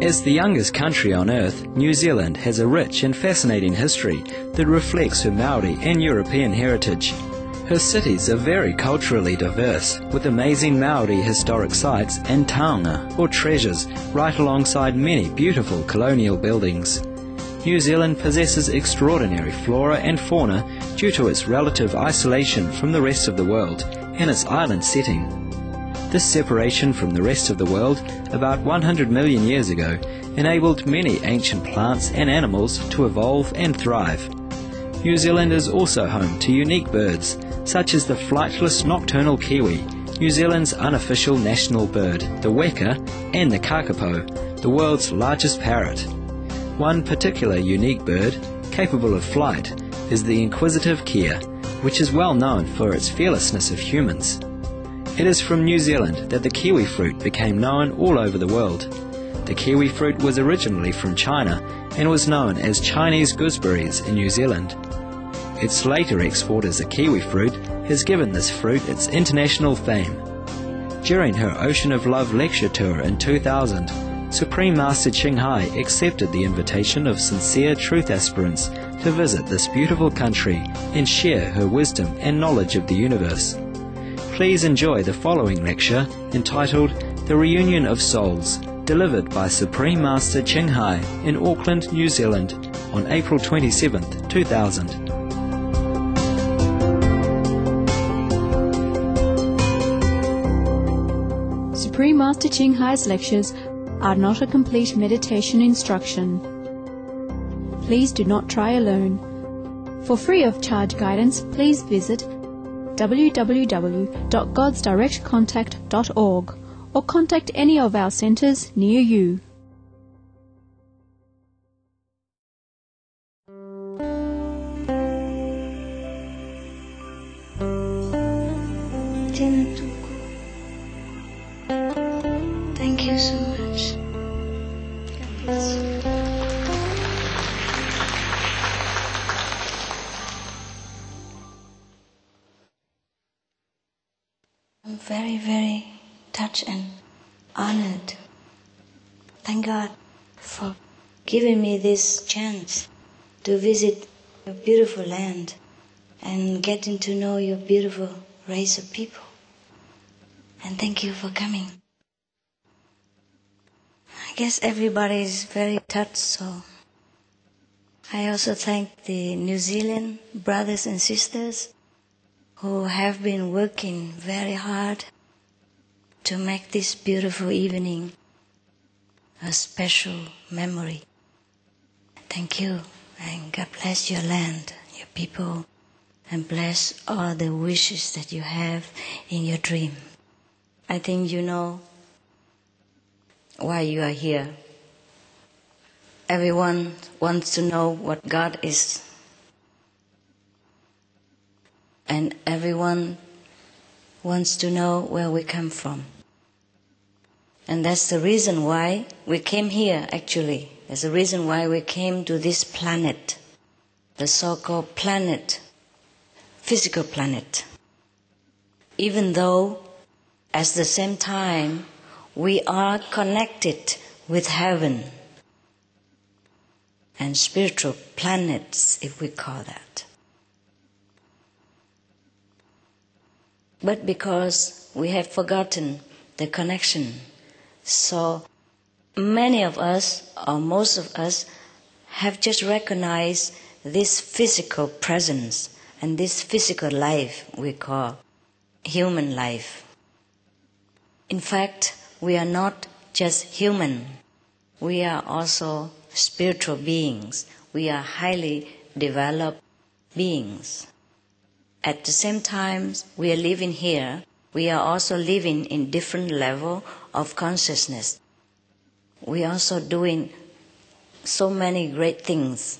As the youngest country on Earth, New Zealand has a rich and fascinating history that reflects her Maori and European heritage. Her cities are very culturally diverse, with amazing Maori historic sites and taonga, or treasures, right alongside many beautiful colonial buildings. New Zealand possesses extraordinary flora and fauna due to its relative isolation from the rest of the world and its island setting. This separation from the rest of the world about 100 million years ago enabled many ancient plants and animals to evolve and thrive. New Zealand is also home to unique birds, such as the flightless nocturnal kiwi, New Zealand's unofficial national bird, the weka, and the kakapo, the world's largest parrot. One particular unique bird, capable of flight, is the inquisitive kea, which is well known for its fearlessness of humans. It is from New Zealand that the kiwi fruit became known all over the world. The kiwi fruit was originally from China and was known as Chinese gooseberries in New Zealand. Its later export as a kiwi fruit has given this fruit its international fame. During her Ocean of Love lecture tour in 2000, Supreme Master Ching Hai accepted the invitation of sincere truth aspirants to visit this beautiful country and share her wisdom and knowledge of the universe. Please enjoy the following lecture entitled The Reunion of Souls, delivered by Supreme Master Ching Hai in Auckland, New Zealand on April 27, 2000. Supreme Master Ching Hai's lectures are not a complete meditation instruction. Please do not try alone. For free of charge guidance, please visit www.godsdirectcontact.org or contact any of our centres near you. Thank you so much. God bless you. I'm very, very touched and honored. Thank God for giving me this chance to visit your beautiful land and getting to know your beautiful race of people. And thank you for coming. I guess everybody is very touched, so I also thank the New Zealand brothers and sisters who have been working very hard to make this beautiful evening a special memory. Thank you, and God bless your land, your people, and bless all the wishes that you have in your dream. I think you know why you are here. Everyone wants to know what God is. And everyone wants to know where we come from. And that's the reason why we came here, actually. That's the reason why we came to this planet, the so-called planet, physical planet. Even though, at the same time, we are connected with heaven and spiritual planets, if we call that. But because we have forgotten the connection, so many of us, or most of us, have just recognized this physical presence and this physical life we call human life. In fact, we are not just human. We are also spiritual beings. We are highly developed beings. At the same time, we are living here. We are also living in different level of consciousness. We are also doing so many great things.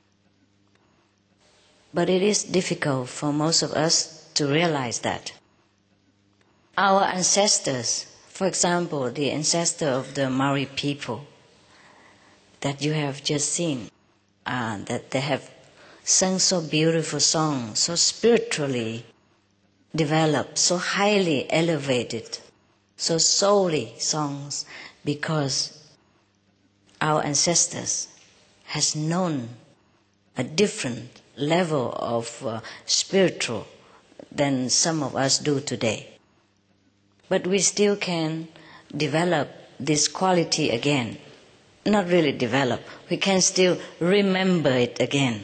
But it is difficult for most of us to realize that. Our ancestors, for example, the ancestor of the Maori people that you have just seen, that they have sung so beautiful songs, so spiritually developed, so highly elevated, so soully songs, because our ancestors has known a different level of spiritual than some of us do today. But we still can develop this quality again. Not really develop, we can still remember it again.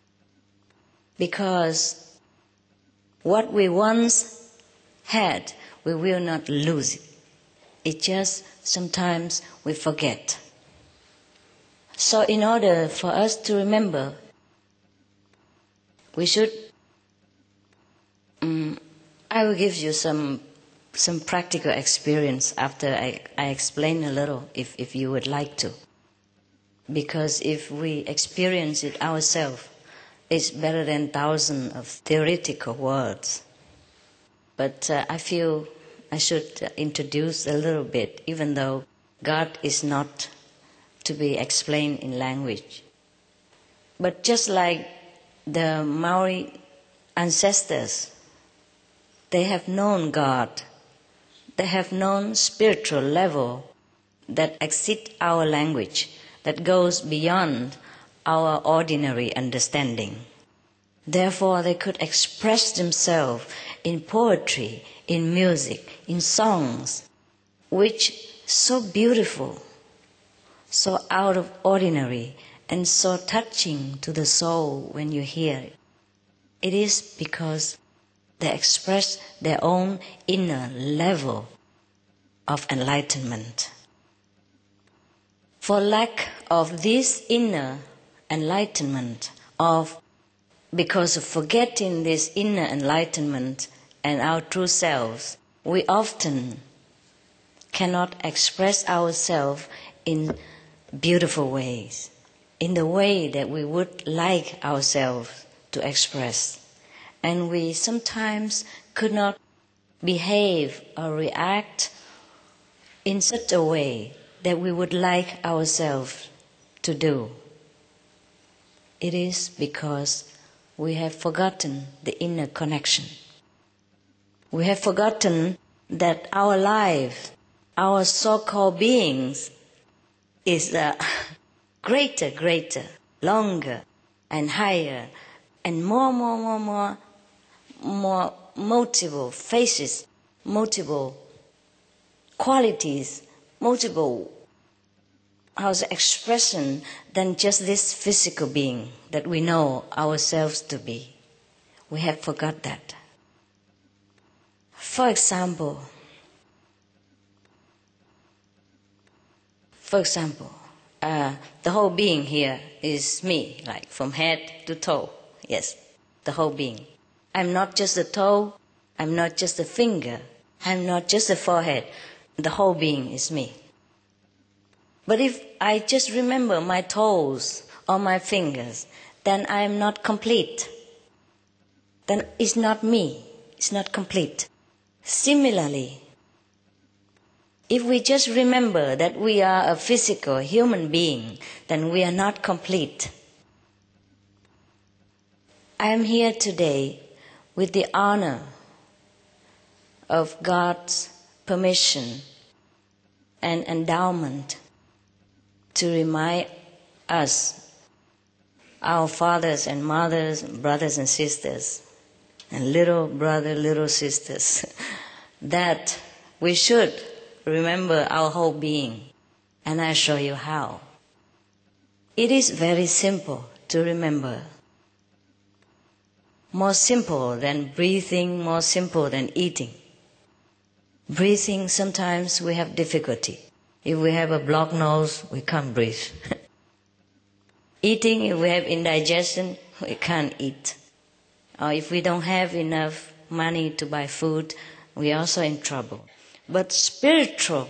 Because what we once had, we will not lose it. It just sometimes we forget. So in order for us to remember, we should, I will give you some practical experience after I explain a little, if you would like to. Because if we experience it ourselves, it's better than thousands of theoretical words. But I feel I should introduce a little bit, even though God is not to be explained in language. But just like the Maori ancestors, they have known God. They have known spiritual level that exceeds our language, that goes beyond our ordinary understanding. Therefore, they could express themselves in poetry, in music, in songs, which so beautiful, so out of ordinary, and so touching to the soul when you hear it. It is because they express their own inner level of enlightenment. For lack of this inner enlightenment, because of forgetting this inner enlightenment and our true selves, we often cannot express ourselves in beautiful ways, in the way that we would like ourselves to express. And we sometimes could not behave or react in such a way that we would like ourselves to do. It is because we have forgotten the inner connection. We have forgotten that our life, our so-called beings, is greater, longer, and higher, and more multiple faces, multiple qualities, multiple expression than just this physical being that we know ourselves to be. We have forgot that. For example, the whole being here is me, like from head to toe. Yes, the whole being. I'm not just the toe, I'm not just the finger, I'm not just the forehead. The whole being is me. But if I just remember my toes or my fingers, then I am not complete. Then it's not me, it's not complete. Similarly, if we just remember that we are a physical human being, then we are not complete. I am here today with the honor of God's permission and endowment to remind us, our fathers and mothers, brothers and sisters, and little brothers, little sisters, that we should remember our whole being. And I show you how. It is very simple to remember. More simple than breathing, more simple than eating. Breathing, sometimes we have difficulty. If we have a blocked nose, we can't breathe. Eating, if we have indigestion, we can't eat. Or if we don't have enough money to buy food, we're also in trouble. But spiritual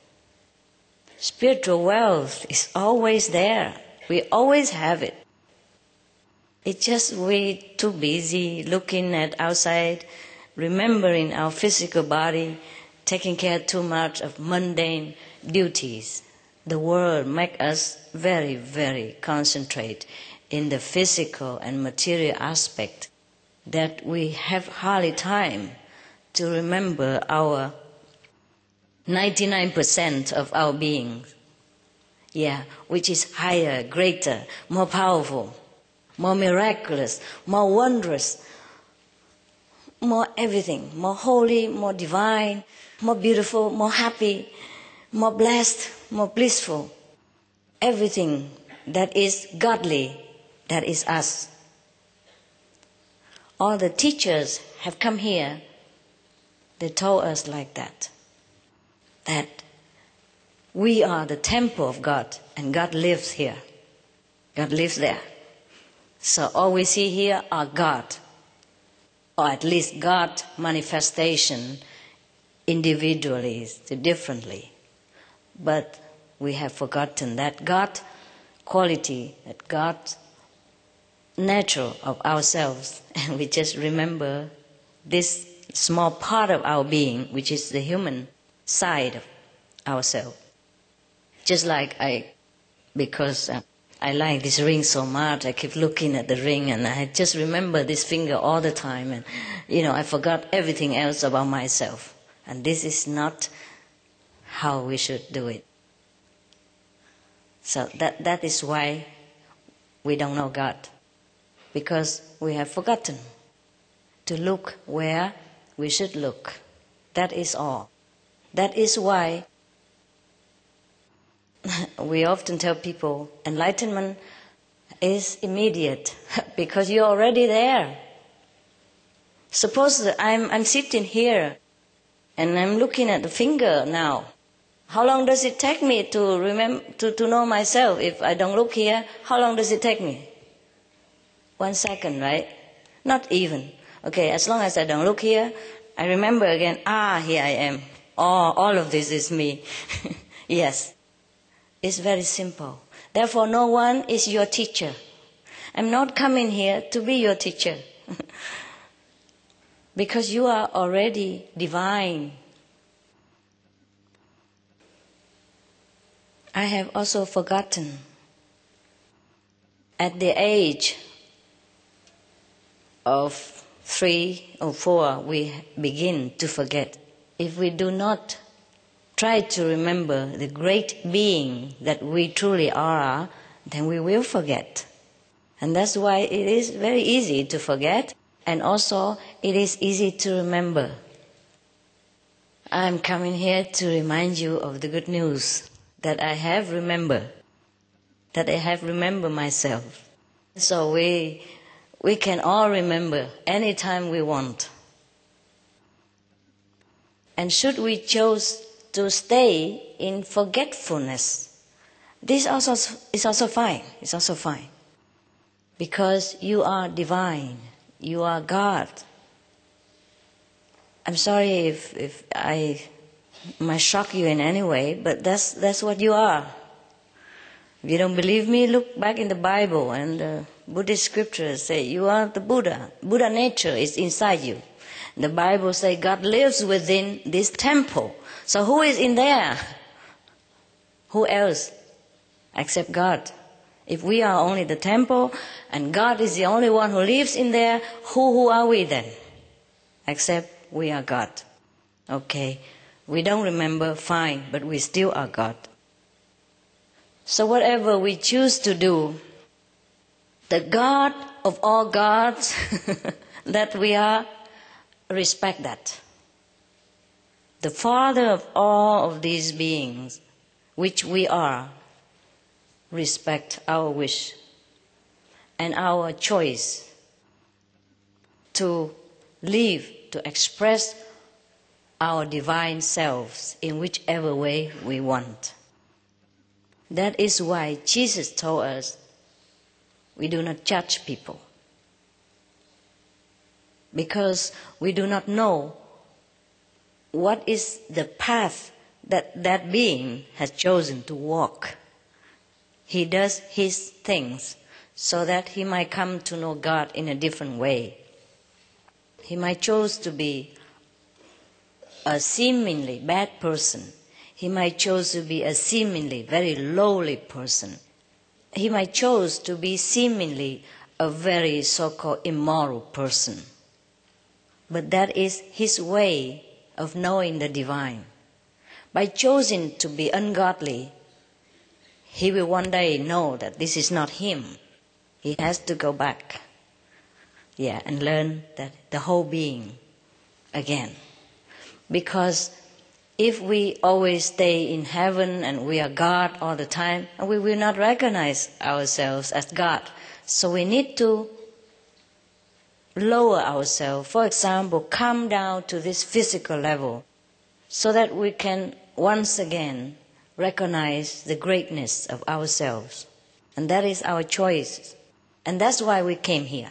wealth is always there. We always have it. It's just we too busy looking at outside, remembering our physical body, taking care too much of mundane duties. The world makes us very, very concentrate in the physical and material aspect that we have hardly time to remember our 99% of our being. which is higher, greater, more powerful, more miraculous, more wondrous, more everything, more holy, more divine, more beautiful, more happy, more blessed, more blissful. Everything that is godly, that is us. All the teachers have come here, they told us like that we are the temple of God, and God lives here. God lives there. So all we see here are God, or at least God manifestation individually, differently. But we have forgotten that God quality, that God nature of ourselves, and we just remember this small part of our being, which is the human side of ourselves. Just like because I like this ring so much, I keep looking at the ring, and I just remember this finger all the time, and I forgot everything else about myself. And this is not how we should do it. So that is why we don't know God, because we have forgotten to look where we should look. That is all. That is why we often tell people enlightenment is immediate because you're already there. Suppose that I'm sitting here and I'm looking at the finger now. How long does it take me to remember to know myself? If I don't look here, how long does it take me? 1 second, right? Not even. Okay, as long as I don't look here, I remember again, here I am. All of this is me. Yes. It's very simple. Therefore, no one is your teacher. I'm not coming here to be your teacher. Because you are already divine. I have also forgotten. At the age of 3 or 4, we begin to forget. If we do not try to remember the great being that we truly are, then we will forget. And that's why it is very easy to forget, and also it is easy to remember. I'm coming here to remind you of the good news that I have remembered, myself. So we can all remember anytime we want. And should we choose to stay in forgetfulness, this is also fine. It's also fine. Because you are divine. You are God. I'm sorry if I might shock you in any way, but that's what you are. If you don't believe me, look back in the Bible, and the Buddhist scriptures say you are the Buddha. Buddha nature is inside you. The Bible says God lives within this temple. So who is in there? Who else except God? If we are only the temple and God is the only one who lives in there, who are we then? Except we are God. Okay, we don't remember, fine, but we still are God. So whatever we choose to do, the God of all gods that we are, respect that. The Father of all of these beings, which we are, respect our wish and our choice to live, to express our divine selves in whichever way we want. That is why Jesus told us we do not judge people. Because we do not know what is the path that being has chosen to walk. He does his things so that he might come to know God in a different way. He might choose to be a seemingly bad person. He might choose to be a seemingly very lowly person. He might choose to be seemingly a very so-called immoral person. But that is his way of knowing the divine. By choosing to be ungodly, he will one day know that this is not him. He has to go back, and learn that the whole being again. Because if we always stay in heaven and we are God all the time, we will not recognize ourselves as God. So we need to lower ourselves. For example, come down to this physical level so that we can once again recognize the greatness of ourselves. And that is our choice. And that's why we came here.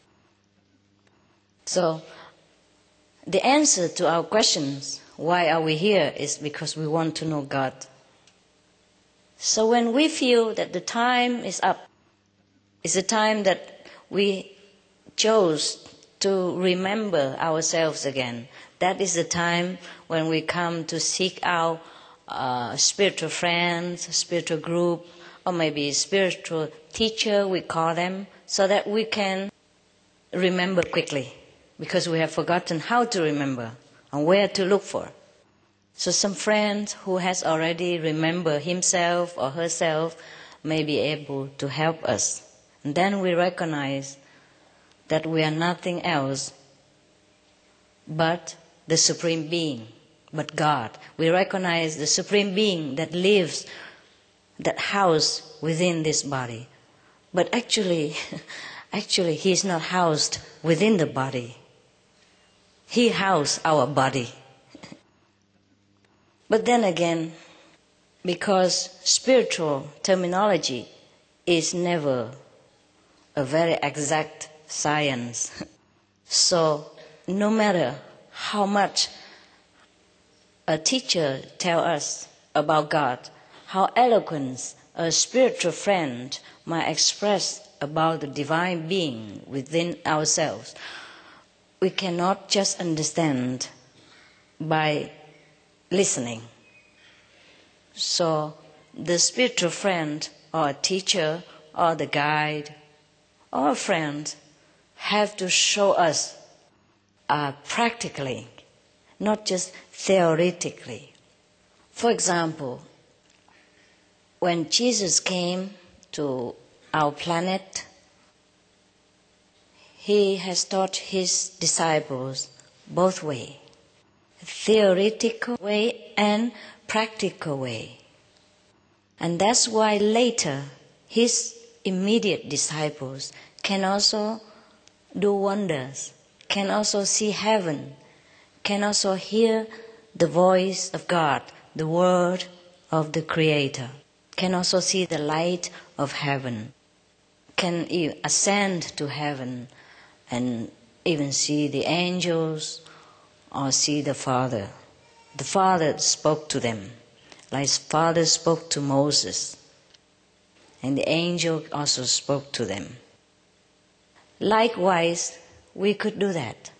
So the answer to our questions, why are we here, is because we want to know God. So when we feel that the time is up, it's the time that we chose to remember ourselves again. That is the time when we come to seek out spiritual friends, spiritual group, or maybe spiritual teacher, we call them, so that we can remember quickly, because we have forgotten how to remember and where to look for. So some friend who has already remembered himself or herself may be able to help us. And then we recognize that we are nothing else but the Supreme Being, but God. We recognize the Supreme Being that lives, that house within this body. But actually He is not housed within the body. He houses our body. But then again, because spiritual terminology is never a very exact science, so no matter how much a teacher tells us about God, how eloquent a spiritual friend might express about the divine being within ourselves, we cannot just understand by listening. So the spiritual friend or a teacher or the guide or a friend have to show us practically, not just theoretically. For example, when Jesus came to our planet, He has taught His disciples both ways, theoretical way and practical way. And that's why later His immediate disciples can also do wonders, can also see heaven, can also hear the voice of God, the word of the Creator, can also see the light of heaven, can ascend to heaven and even see the angels or see the Father. The Father spoke to them, like Father spoke to Moses, and the angel also spoke to them. Likewise, we could do that.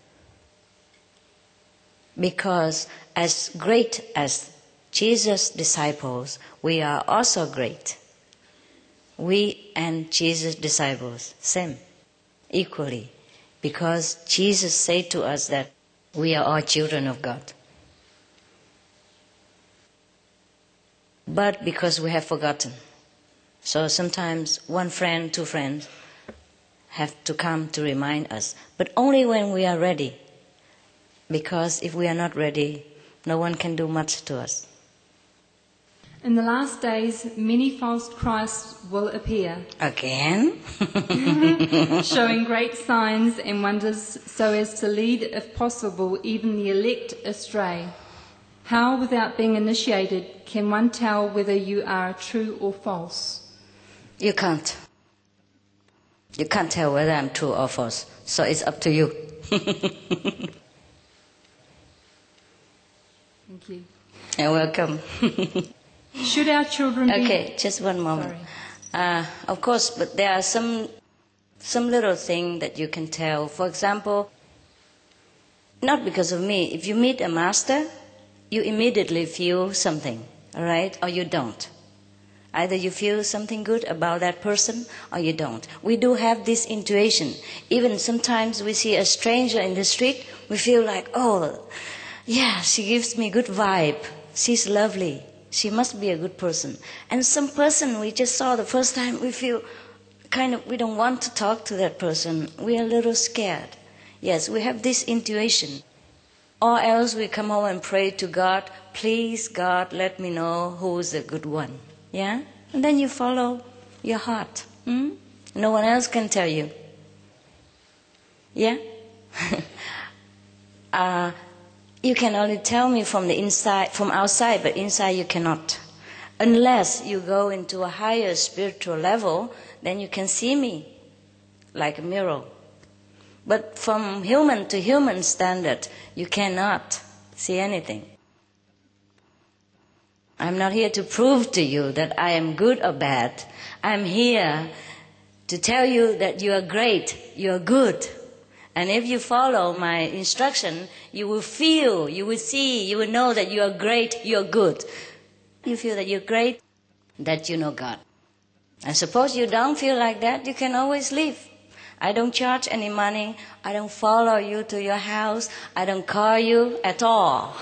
Because as great as Jesus' disciples, we are also great. We and Jesus' disciples, same, equally. Because Jesus said to us that we are all children of God. But because we have forgotten. So sometimes one friend, two friends have to come to remind us. But only when we are ready. Because if we are not ready, no one can do much to us. In the last days, many false Christs will appear. Again? Showing great signs and wonders so as to lead, if possible, even the elect astray. How, without being initiated, can one tell whether you are true or false? You can't. You can't tell whether I'm true or false. So it's up to you. Thank you. You're welcome. Should our children be... Okay, just one moment. Of course, but there are some little thing that you can tell. For example, not because of me. If you meet a master, you immediately feel something, all right? Or you don't. Either you feel something good about that person or you don't. We do have this intuition. Even sometimes we see a stranger in the street, we feel like, oh, yeah, she gives me good vibe. She's lovely. She must be a good person. And some person we just saw the first time, we feel we don't want to talk to that person. We are a little scared. Yes, we have this intuition. Or else we come home and pray to God, please God, let me know who's a good one. Yeah? And then you follow your heart. No one else can tell you. Yeah? You can only tell me from the inside, from outside, but inside you cannot. Unless you go into a higher spiritual level, then you can see me like a mirror. But from human to human standard, you cannot see anything. I'm not here to prove to you that I am good or bad. I'm here to tell you that you are great, you are good. And if you follow my instruction, you will feel, you will see, you will know that you are great, you are good. You feel that you're great, that you know God. And suppose you don't feel like that, you can always leave. I don't charge any money. I don't follow you to your house. I don't call you at all.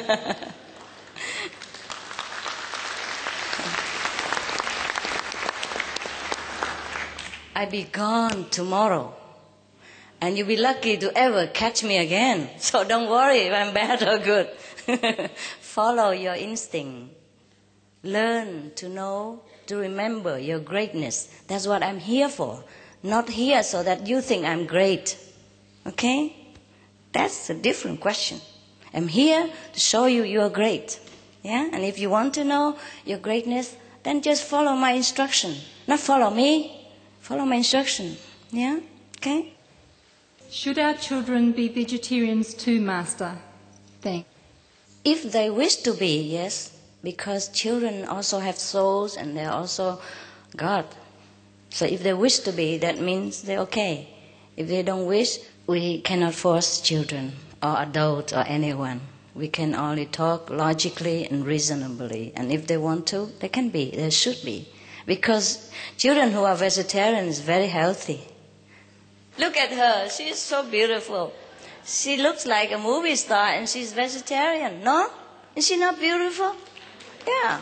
I'll be gone tomorrow. And you'll be lucky to ever catch me again. So don't worry if I'm bad or good. Follow your instinct. Learn to know, to remember your greatness. That's what I'm here for. Not here so that you think I'm great. Okay? That's a different question. I'm here to show you you are great. Yeah? And if you want to know your greatness, then just follow my instruction. Not follow me. Follow my instruction. Yeah? Okay? Should our children be vegetarians too, Master? Thanks. If they wish to be, yes. Because children also have souls and they're also God. So if they wish to be, that means they're okay. If they don't wish, we cannot force children or adults or anyone. We can only talk logically and reasonably. And if they want to, they can be, they should be. Because children who are vegetarian is very healthy. Look at her, she is so beautiful. She looks like a movie star and she's vegetarian, no? Is she not beautiful? Yeah.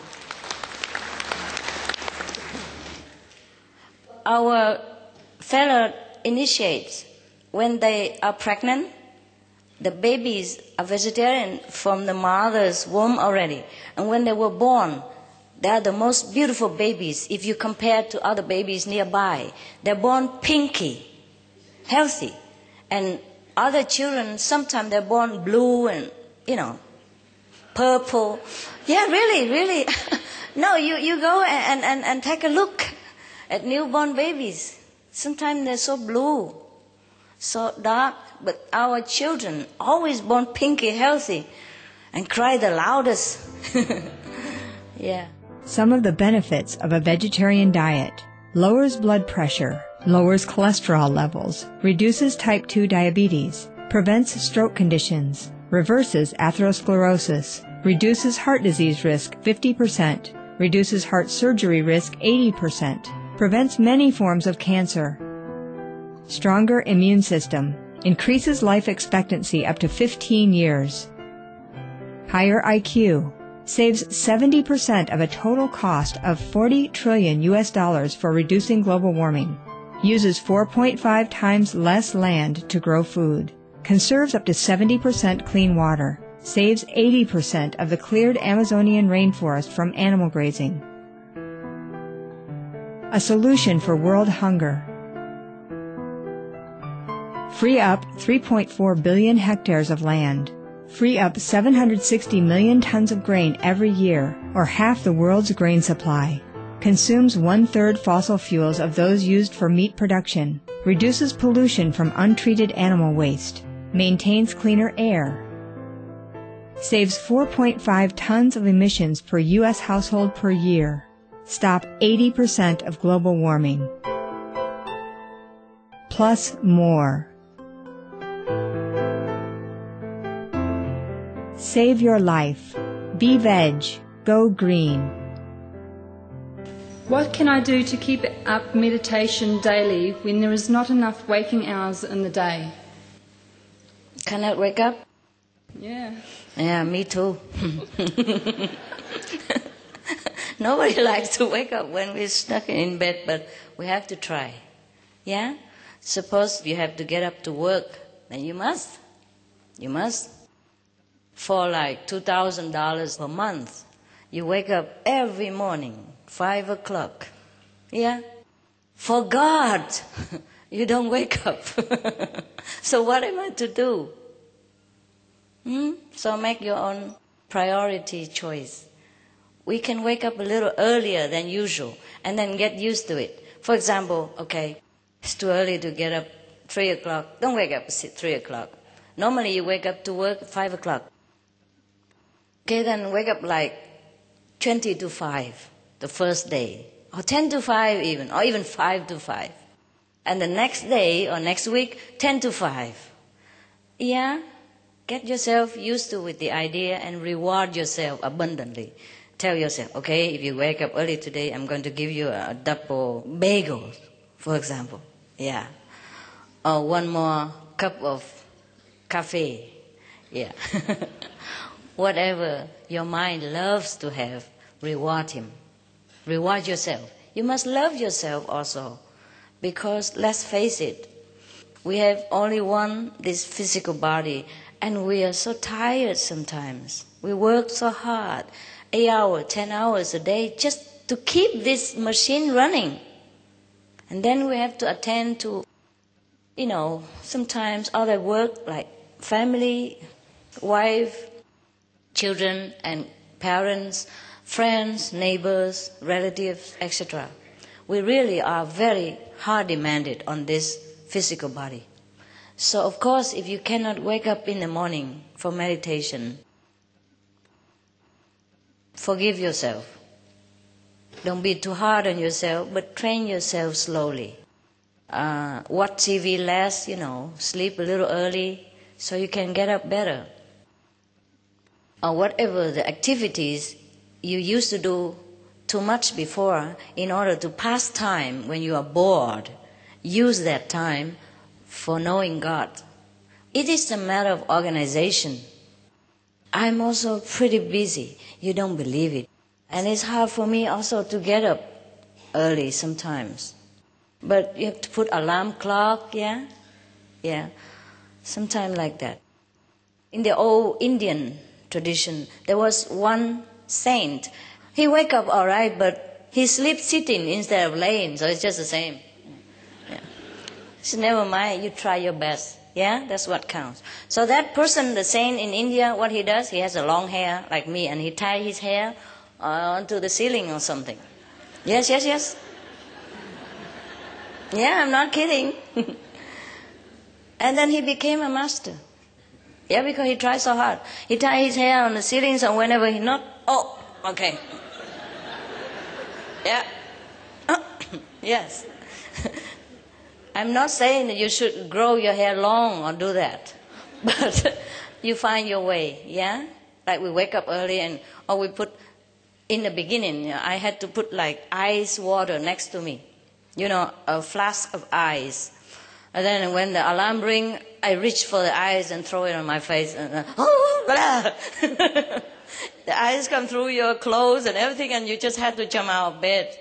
Our fellow initiates, when they are pregnant, the babies are vegetarian from the mother's womb already. And when they were born, they are the most beautiful babies if you compare to other babies nearby. They're born pinky, healthy. And other children, sometimes they're born blue and, purple. Yeah, really. No, you go and take a look at newborn babies. Sometimes they're so blue, so dark, but our children always born pinky, healthy, and cry the loudest. Yeah. Some of the benefits of a vegetarian diet: lowers blood pressure, lowers cholesterol levels, reduces type 2 diabetes, prevents stroke conditions, reverses atherosclerosis, reduces heart disease risk 50%, reduces heart surgery risk 80%, prevents many forms of cancer. Stronger immune system, increases life expectancy up to 15 years. Higher IQ, saves 70% of a total cost of $40 trillion for reducing global warming. Uses 4.5 times less land to grow food. Conserves up to 70% clean water. Saves 80% of the cleared Amazonian rainforest from animal grazing. A solution for world hunger. Free up 3.4 billion hectares of land. Free up 760 million tons of grain every year, or half the world's grain supply. Consumes 1/3 fossil fuels of those used for meat production. Reduces pollution from untreated animal waste. Maintains cleaner air. Saves 4.5 tons of emissions per U.S. household per year. Stop 80% of global warming. Plus more. Save your life. Be veg. Go green. What can I do to keep up meditation daily when there is not enough waking hours in the day? Cannot wake up? Yeah. Yeah, me too. Nobody likes to wake up when we're stuck in bed, but we have to try. Yeah? Suppose you have to get up to work, then you must. You must. For like $2,000 per month, you wake up every morning, 5 o'clock. Yeah? For God, you don't wake up. So what am I to do? So make your own priority choice. We can wake up a little earlier than usual and then get used to it. For example, okay, it's too early to get up 3 o'clock. Don't wake up at 3 o'clock. Normally you wake up to work at 5 o'clock. Okay, then wake up like 20 to 5 the first day, or 10 to 5 even, or even 5 to 5. And the next day or next week, 10 to 5. Yeah? Get yourself used to with the idea and reward yourself abundantly. Tell yourself, okay, if you wake up early today, I'm going to give you a double bagel, for example. Yeah. Or one more cup of coffee. Yeah. Whatever your mind loves to have, reward him. Reward yourself. You must love yourself also. Because let's face it, we have only this physical body, and we are so tired sometimes. We work so hard, 8 hours, 10 hours a day, just to keep this machine running. And then we have to attend to, sometimes other work like family, wife, children and parents, friends, neighbors, relatives, etc. We really are very hard demanded on this physical body. So of course, if you cannot wake up in the morning for meditation, forgive yourself. Don't be too hard on yourself, but train yourself slowly. Watch TV less, sleep a little early so you can get up better. Or whatever the activities you used to do too much before in order to pass time when you are bored, use that time for knowing God. It is a matter of organization. I'm also pretty busy. You don't believe it. And it's hard for me also to get up early sometimes. But you have to put alarm clock, yeah? Yeah, sometime like that. In the old Indian tradition, there was one saint. He wake up all right, but he sleeps sitting instead of laying, so it's just the same. Yeah. So never mind, you try your best. Yeah, that's what counts. So that person, the saint in India, what he does, he has a long hair like me, and he tie his hair onto the ceiling or something. Yes. Yeah, I'm not kidding. And then he became a master. Yeah, because he tried so hard. He tied his hair on the ceiling, so whenever he knocked, okay. Yeah. Yes. I'm not saying that you should grow your hair long or do that. But you find your way, yeah? Like we wake up early or we put, in the beginning, I had to put like ice water next to me. A flask of ice. And then when the alarm rings, I reach for the ice and throw it on my face. And the ice come through your clothes and everything, and you just have to jump out of bed.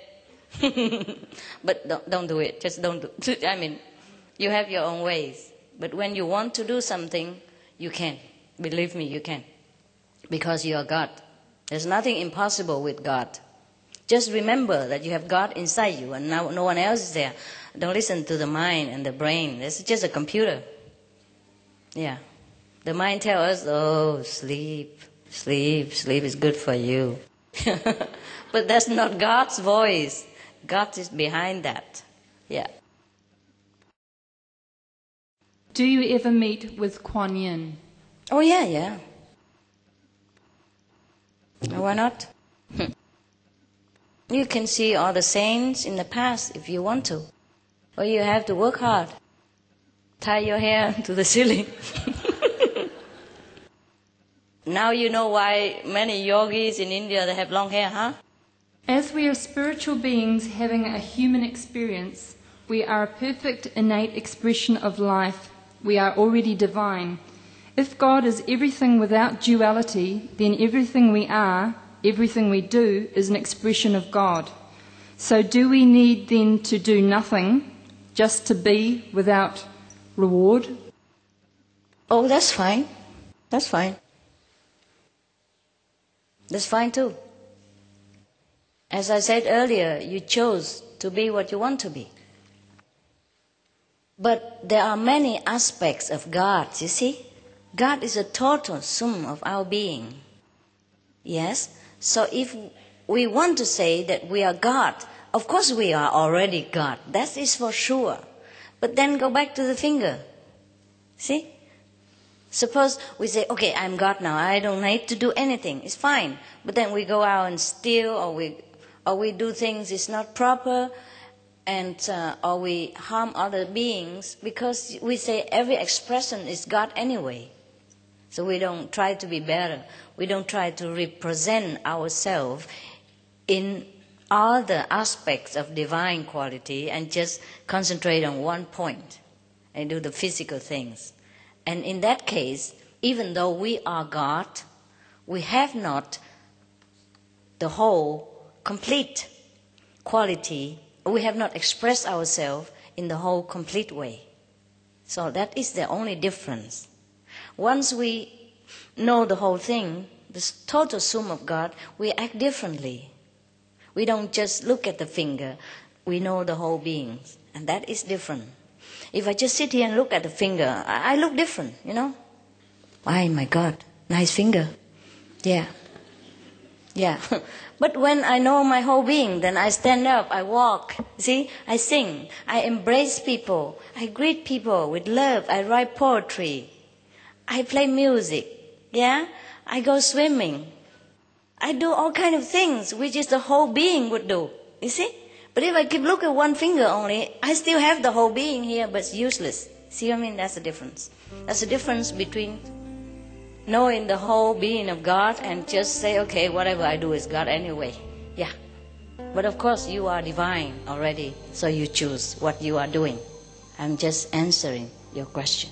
But don't do it. Just don't do it. I mean, you have your own ways. But when you want to do something, you can. Believe me, you can. Because you are God. There's nothing impossible with God. Just remember that you have God inside you and now no one else is there. Don't listen to the mind and the brain. It's just a computer. Yeah. The mind tells us, sleep is good for you. But that's not God's voice. God is behind that. Yeah. Do you ever meet with Kuan Yin? Oh, yeah. Why not? You can see all the saints in the past if you want to. Or you have to work hard. Tie your hair to the ceiling. Now you know why many yogis in India, they have long hair, huh? As we are spiritual beings having a human experience, we are a perfect innate expression of life. We are already divine. If God is everything without duality, then everything we are everything we do is an expression of God. So do we need then to do nothing, just to be without reward? Oh, that's fine. That's fine. That's fine too. As I said earlier, you chose to be what you want to be. But there are many aspects of God, you see. God is a total sum of our being. Yes? So if we want to say that we are God, of course we are already God. That is for sure. But then go back to the finger. See? Suppose we say, okay, I'm God now. I don't need to do anything. It's fine. But then we go out and steal, or we do things it's not proper, and or we harm other beings, because we say every expression is God anyway. So we don't try to be better. We don't try to represent ourselves in all the aspects of divine quality and just concentrate on one point and do the physical things. And in that case, even though we are God, we have not the whole complete quality. We have not expressed ourselves in the whole complete way. So that is the only difference. Once we know the whole thing, the total sum of God, we act differently. We don't just look at the finger. We know the whole being. And that is different. If I just sit here and look at the finger, I look different, you know. Why, my God, nice finger. Yeah. Yeah. But when I know my whole being, then I stand up, I walk, see, I sing, I embrace people, I greet people with love, I write poetry, I play music, yeah, I go swimming. I do all kind of things which is the whole being would do, you see. But if I keep looking at one finger only, I still have the whole being here, but it's useless. See what I mean? That's the difference. That's the difference between knowing the whole being of God and just say, okay, whatever I do is God anyway. Yeah. But of course, you are divine already, so you choose what you are doing. I'm just answering your question.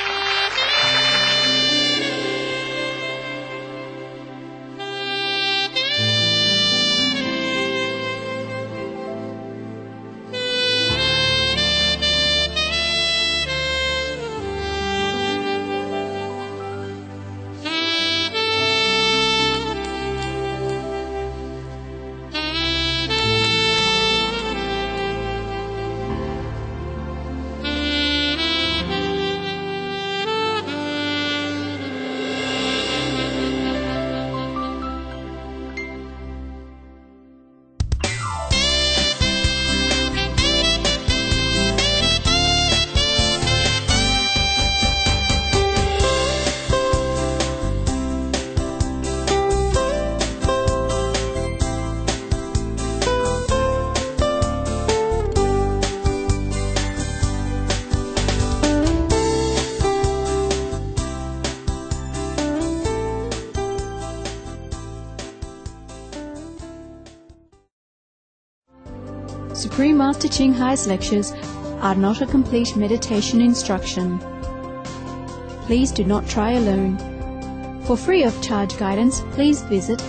Supreme Master Ching Hai's lectures are not a complete meditation instruction. Please do not try alone. For free of charge guidance, please visit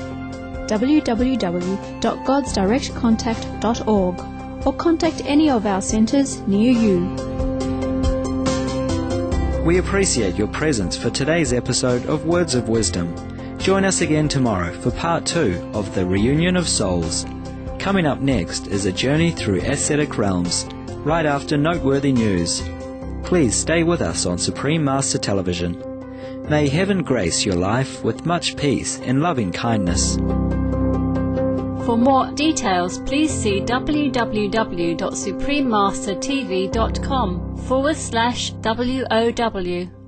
www.godsdirectcontact.org or contact any of our centers near you. We appreciate your presence for today's episode of Words of Wisdom. Join us again tomorrow for part 2 of the Reunion of Souls. Coming up next is a journey through ascetic realms, right after noteworthy news. Please stay with us on Supreme Master Television. May heaven grace your life with much peace and loving kindness. For more details, please see www.suprememastertv.com/WOW.